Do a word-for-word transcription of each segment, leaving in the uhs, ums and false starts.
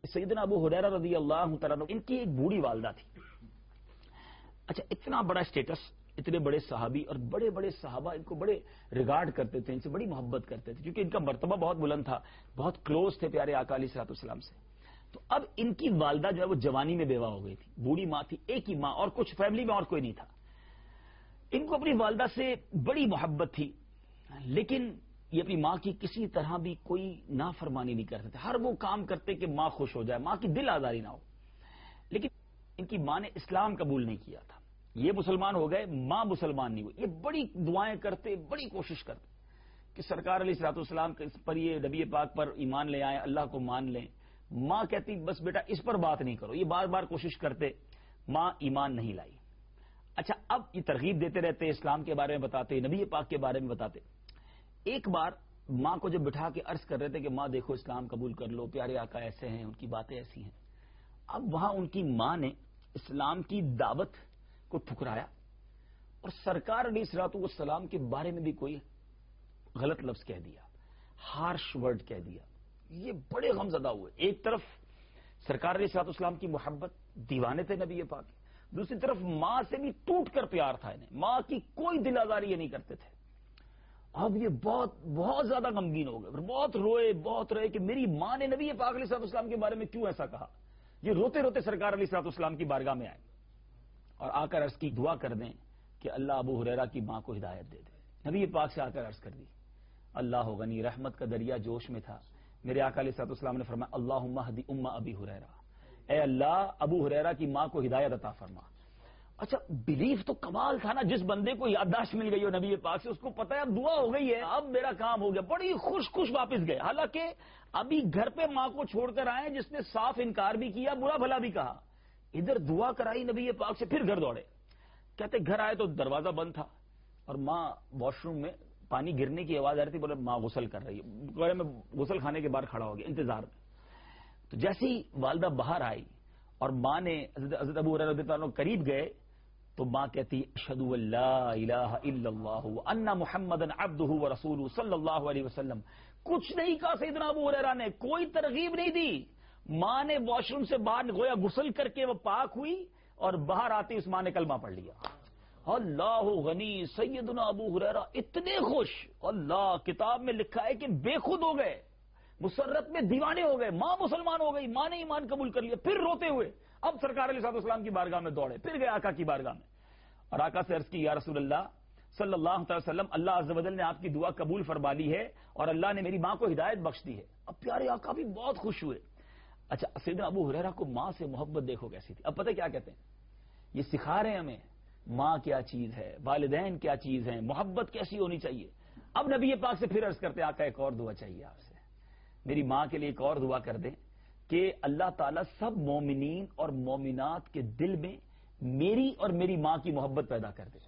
سیدنا ابو ہریرہ رضی اللہ تعالیٰ عنہ ان کی ایک بوڑھی والدہ تھی. اچھا اتنا بڑا اسٹیٹس، اتنے بڑے صحابی اور بڑے بڑے صحابہ ان کو بڑے ریگارڈ کرتے تھے، ان سے بڑی محبت کرتے تھے کیونکہ ان کا مرتبہ بہت بلند تھا، بہت کلوز تھے پیارے آقا علیہ الصلوۃ والسلام سے. تو اب ان کی والدہ جو ہے وہ جوانی میں بیوہ ہو گئی تھی، بوڑھی ماں تھی، ایک ہی ماں اور کچھ فیملی میں اور کوئی نہیں تھا. ان کو اپنی والدہ سے بڑی محبت تھی، لیکن یہ اپنی ماں کی کسی طرح بھی کوئی نافرمانی نہیں کرتے تھے. ہر وہ کام کرتے کہ ماں خوش ہو جائے، ماں کی دل آزاری نہ ہو. لیکن ان کی ماں نے اسلام قبول نہیں کیا تھا. یہ مسلمان ہو گئے، ماں مسلمان نہیں ہوئی. یہ بڑی دعائیں کرتے، بڑی کوشش کرتے کہ سرکار علیہ الصلوۃ والسلام پر، یہ نبی پاک پر ایمان لے آئیں، اللہ کو مان لیں. ماں کہتی بس بیٹا اس پر بات نہیں کرو. یہ بار بار کوشش کرتے، ماں ایمان نہیں لائی. اچھا اب یہ ترغیب دیتے رہتے، اسلام کے بارے میں بتاتے، نبی پاک کے بارے میں بتاتے. ایک بار ماں کو جب بٹھا کے عرض کر رہے تھے کہ ماں دیکھو اسلام قبول کر لو، پیارے آقا ایسے ہیں، ان کی باتیں ایسی ہیں. اب وہاں ان کی ماں نے اسلام کی دعوت کو ٹھکرایا اور سرکار علیہ الصلوۃ والسلام کے بارے میں بھی کوئی غلط لفظ کہہ دیا، ہارش ورڈ کہہ دیا. یہ بڑے غمزدہ ہوئے. ایک طرف سرکار علیہ الصلوۃ والسلام کی محبت، دیوانے تھے نبی پاک، دوسری طرف ماں سے بھی ٹوٹ کر پیار تھا انہیں، ماں کی کوئی دل آزاری یہ نہیں کرتے تھے. اب یہ بہت بہت زیادہ غمگین ہو گئے، بہت روئے بہت روئے کہ میری ماں نے نبی پاک علیہ الصلوۃ والسلام کے بارے میں کیوں ایسا کہا. یہ روتے روتے سرکار علیہ الصلوۃ والسلام کی بارگاہ میں آئے اور آ کر عرض کی دعا کر دیں کہ اللہ ابو ہریرہ کی ماں کو ہدایت دے دے. نبی پاک سے آ کر عرض کر دی. اللہ غنی، رحمت کا دریا جوش میں تھا. میرے آقا علیہ الصلوۃ والسلام نے فرمایا اللہم اہد ام ابی ہریرہ، اے اللہ ابو ہریرہ کی ماں کو ہدایت عطا فرما. اچھا بلیف تو کمال تھا نا، جس بندے کو یادداشت مل گئی ہو نبی پاک سے، اس کو پتا ہے اب دعا ہو گئی ہے، اب میرا کام ہو گیا. بڑی خوش خوش واپس گئے، حالانکہ ابھی گھر پہ ماں کو چھوڑ کر آئے جس نے صاف انکار بھی کیا، برا بھلا بھی کہا. ادھر دعا کرائی نبی پاک سے، پھر گھر دوڑے. کہتے گھر آئے تو دروازہ بند تھا اور ماں واش روم میں پانی گرنے کی آواز آ رہی تھی. بولے ماں غسل کر رہی ہے. میں غسل خانے کے باہر کھڑا ہو گیا انتظار میں. تو جیسی والدہ باہر آئی اور ماں نے حضرت ابو ہریرہ رضی اللہ عنہ قریب گئے تو ماں کہتی اشہد ان لا الہ الا اللہ وان محمدا عبدہ ورسولہ صلی اللہ علیہ وسلم. کچھ نہیں کہا سیدنا ابو ہریرہ نے، کوئی ترغیب نہیں دی. ماں نے واش روم سے باہر گویا غسل کر کے وہ پاک ہوئی اور باہر آتے اس ماں نے کلمہ پڑھ لیا. اللہ غنی، سیدنا ابو ہریرہ اتنے خوش، اللہ کتاب میں لکھا ہے کہ بے خود ہو گئے، مسرت میں دیوانے ہو گئے. ماں مسلمان ہو گئی، ماں نے ایمان قبول کر لیا. پھر روتے ہوئے اب سرکار علیہ الصلوۃ والسلام کی بارگاہ میں دوڑے، پھر گئے آقا کی بارگاہ میں اور آقا سے عرض کی یا رسول اللہ صلی اللہ علیہ وسلم، اللہ عز و جل نے آپ کی دعا قبول فرما لی ہے اور اللہ نے میری ماں کو ہدایت بخش دی ہے. اب پیارے آقا بھی بہت خوش ہوئے. اچھا سیدنا ابو ہریرہ کو ماں سے محبت دیکھو کیسی تھی. اب پتہ کیا کہتے ہیں، یہ سکھا رہے ہیں ہمیں ماں کیا چیز ہے، والدین کیا چیز ہے، محبت کیسی ہونی چاہیے. اب نبی پاک سے پھر عرض کرتے آقا ایک اور دعا چاہیے آپ سے، میری ماں کے لیے ایک اور دعا کر دیں کہ اللہ تعالیٰ سب مومنین اور مومنات کے دل میں میری اور میری ماں کی محبت پیدا کر دے.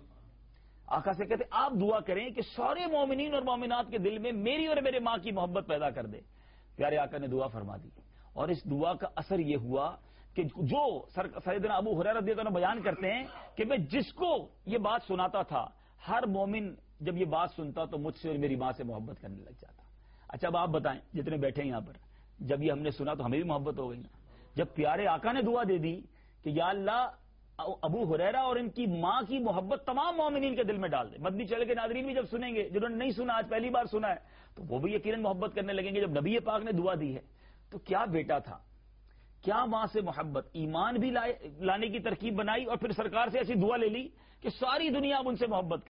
آقا سے کہتے آپ دعا کریں کہ سارے مومنین اور مومنات کے دل میں میری اور میرے ماں کی محبت پیدا کر دے. پیارے آقا نے دعا فرما دی اور اس دعا کا اثر یہ ہوا کہ جو سیدنا ابو ہریرہ رضی اللہ عنہ بیان کرتے ہیں کہ میں جس کو یہ بات سناتا تھا، ہر مومن جب یہ بات سنتا تو مجھ سے اور میری ماں سے محبت کرنے لگ جاتا. اچھا اب آپ بتائیں جتنے بیٹھے ہیں یہاں پر، جب یہ ہم نے سنا تو ہمیں بھی محبت ہو گئی نا. جب پیارے آقا نے دعا دے دی کہ یا اللہ ابو ہریرہ اور ان کی ماں کی محبت تمام مومنین کے دل میں ڈال دے. مدنی چینل کے ناظرین بھی جب سنیں گے، جنہوں نے نہیں سنا آج پہلی بار سنا ہے، تو وہ بھی یقیناً محبت کرنے لگیں گے. جب نبی پاک نے دعا دی ہے تو کیا بیٹا تھا، کیا ماں سے محبت، ایمان بھی لانے کی ترکیب بنائی اور پھر سرکار سے ایسی دعا لے لی کہ ساری دنیا اب ان سے محبت